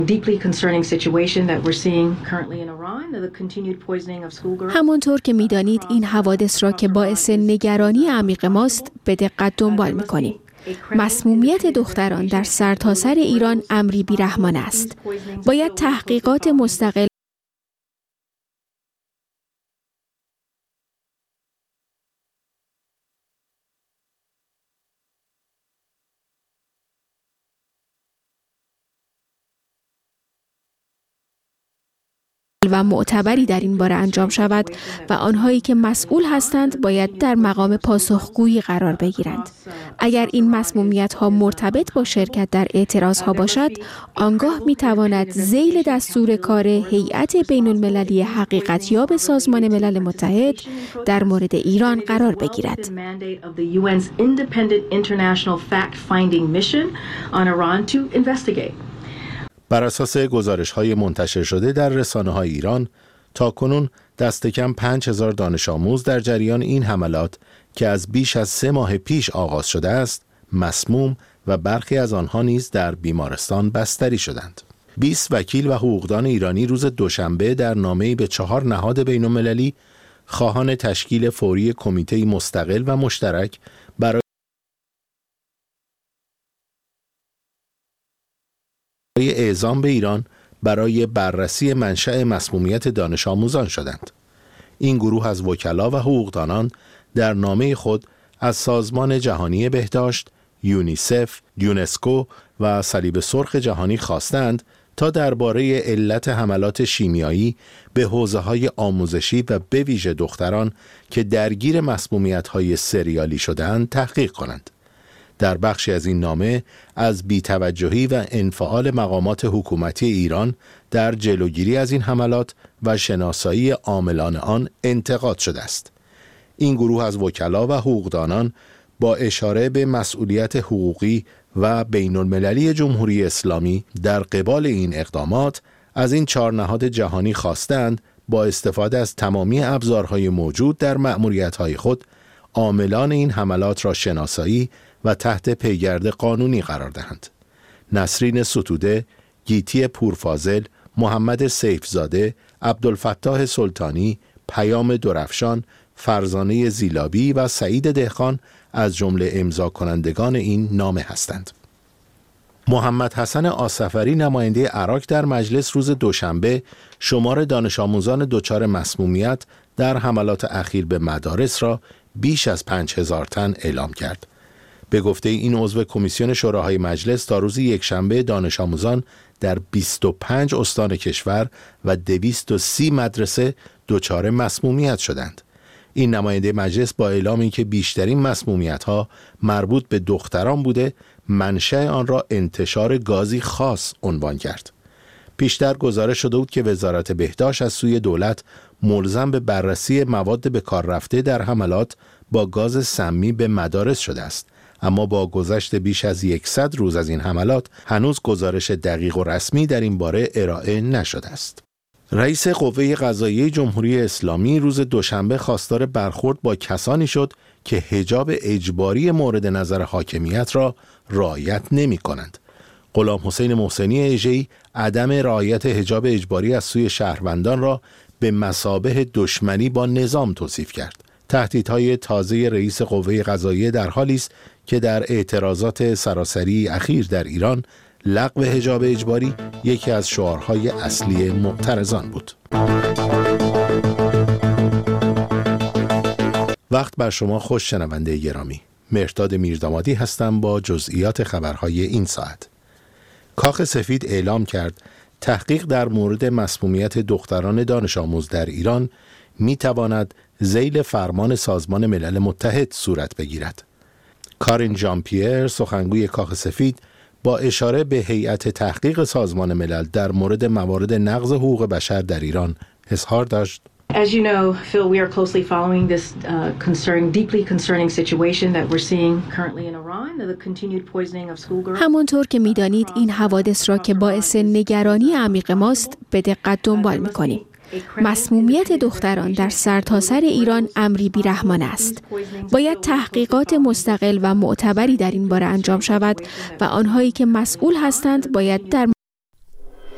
همانطور که می‌دانید این حوادث را که باعث نگرانی عمیق ماست به دقت دنبال می‌کنیم. مسمومیت دختران در سرتاسر ایران امری بی‌رحمانه است. باید تحقیقات مستقل و معتبری در این باره انجام شود و آنهایی که مسئول هستند باید در مقام پاسخگویی قرار بگیرند. اگر این مسمومیت‌ها مرتبط با شرکت در اعتراض‌ها باشد، آنگاه می‌تواند ذیل دستور کار هیئت بین‌المللی حقیقت‌یاب سازمان ملل متحد در مورد ایران قرار بگیرد. بر اساس گزارش‌های منتشر شده در رسانه‌های ایران، تاکنون دست کم 5000 دانش آموز در جریان این حملات که از بیش از 3 ماه پیش آغاز شده است، مسموم و برخی از آنها نیز در بیمارستان بستری شدند. 20 وکیل و حقوقدان ایرانی روز دوشنبه در نامه‌ای به 4 نهاد بین‌المللی خواهان تشکیل فوری کمیته مستقل و مشترک برای اعزام به ایران برای بررسی منشأ مسمومیت دانش آموزان شدند. این گروه از وکلا و حقوقدانان در نامه خود از سازمان جهانی بهداشت، یونیسف، یونسکو و صلیب سرخ جهانی خواستند تا درباره علت حملات شیمیایی به حوزه‌های آموزشی و به ویژه دختران که درگیر مسمومیت‌های سریالی شده‌اند تحقیق کنند. در بخشی از این نامه از بی‌توجهی و انفعال مقامات حکومتی ایران در جلوگیری از این حملات و شناسایی عاملان آن انتقاد شده است. این گروه از وکلا و حقوقدانان با اشاره به مسئولیت حقوقی و بین‌المللی جمهوری اسلامی در قبال این اقدامات از این 4 نهاد جهانی خواستند با استفاده از تمامی ابزارهای موجود در مأموریت‌های خود عاملان این حملات را شناسایی و تحت پیگرد قانونی قرار دهند. نسرین ستوده، گیتی پورفاضل، محمد سیفزاده، عبدالفتاح سلطانی، پیام درفشان، فرزانه زیلابی و سعید دهقان از جمله امضا کنندگان این نامه هستند. محمد حسن آصفری نماینده عراق در مجلس روز دوشنبه شمار دانش آموزان دچار مسمومیت در حملات اخیر به مدارس را بیش از 5000 تن اعلام کرد. به گفته این عضو کمیسیون شوراهای مجلس تا روز یکشنبه دانش آموزان در 25 استان کشور و 230 مدرسه دچار مسمومیت شدند. این نماینده مجلس با اعلامی که بیشترین مسمومیت‌ها مربوط به دختران بوده، منشأ آن را انتشار گازی خاص عنوان کرد. پیشتر گزارش شده بود که وزارت بهداشت از سوی دولت ملزم به بررسی مواد به کار رفته در حملات با گاز سمی به مدارس شده است. اما با گذشت بیش از 100 روز از این حملات هنوز گزارش دقیق و رسمی در این باره ارائه نشده است. رئیس قوه قضاییه جمهوری اسلامی روز دوشنبه خواستار برخورد با کسانی شد که حجاب اجباری مورد نظر حاکمیت را رعایت نمی کنند. غلام حسین محسنی اژه‌ای عدم رعایت حجاب اجباری از سوی شهروندان را به مثابه دشمنی با نظام توصیف کرد. تهدیدهای تازه رئیس قوه قضاییه در حالی است که در اعتراضات سراسری اخیر در ایران لغو حجاب اجباری یکی از شعارهای اصلی معترضان بود. وقت بر شما خوش شنونده گرامی. مهرداد میردامادی هستم با جزئیات خبرهای این ساعت. کاخ سفید اعلام کرد تحقیق در مورد مسمومیت دختران دانش آموز در ایران می تواند ذیل فرمان سازمان ملل متحد صورت بگیرد. کارین ژان پیر سخنگوی کاخ سفید با اشاره به هیئت تحقیق سازمان ملل در مورد موارد نقض حقوق بشر در ایران اظهار داشت: As you know, Phil, we are closely following this deeply concerning situation that we're seeing currently in Iran, the continued poisoning of schoolgirls. همانطور که می‌دانید این حوادث را که باعث نگرانی عمیق ماست به دقت دنبال می‌کنیم. مسمومیت دختران در سرتاسر ایران امری بی‌رحمانه است. باید تحقیقات مستقل و معتبری در این باره انجام شود و آنهایی که مسئول هستند باید در